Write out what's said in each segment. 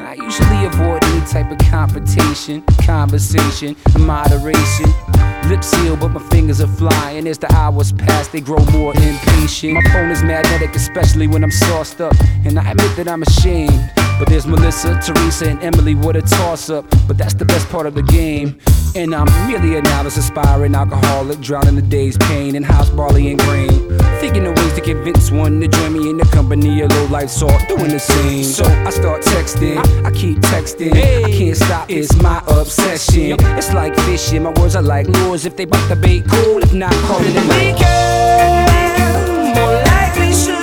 I usually avoid any type of confrontation, conversation, moderation. Lips sealed, but my fingers are flying. As the hours pass, they grow more impatient. My phone is magnetic, especially when I'm sauced up, and I admit that I'm ashamed. But there's Melissa, Teresa, and Emily, what a toss-up. But that's the best part of the game. And I'm merely a novice, aspiring alcoholic, drowning the day's pain in house barley and grain. Thinking of ways to convince one to join me in the company of low-life salt, doing the same. So I start texting, I keep texting. I can't stop, it's my obsession. It's like fishing, my words are like lures. If they bite the bait, cool. If not, call it a weekend. More likely sugar.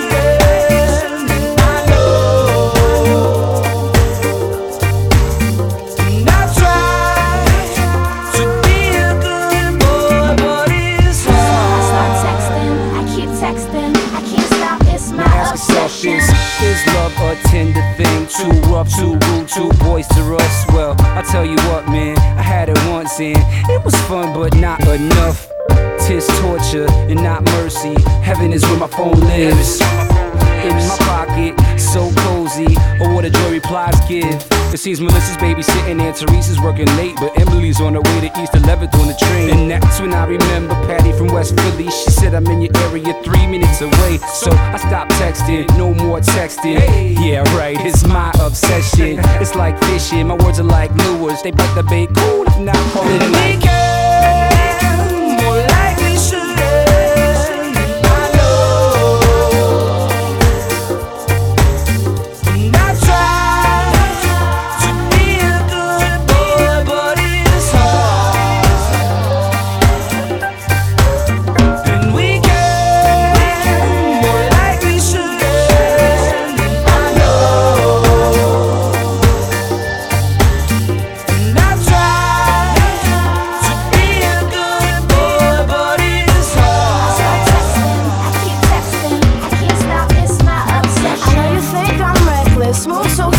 Is love a tender thing? Too rough, too rude, too boisterous? Well, I'll tell you what, man, I had it once and it was fun, but not enough. 'Tis torture and not mercy. Heaven is where my phone lives. In my pocket, so cozy. Oh, what a joy replies give. It seems Melissa's babysitting and Teresa's working late, but Emily's on her way to East 11th on the train. And that's when I remember Patty from West Philly. She said I'm in your area 3 minutes away. So I stopped texting, no more texting. Yeah, right, it's my obsession. It's like fishing, my words are like lures. They bite the bait, cool, if not, call it a weekend. More likely sugar. Smooth so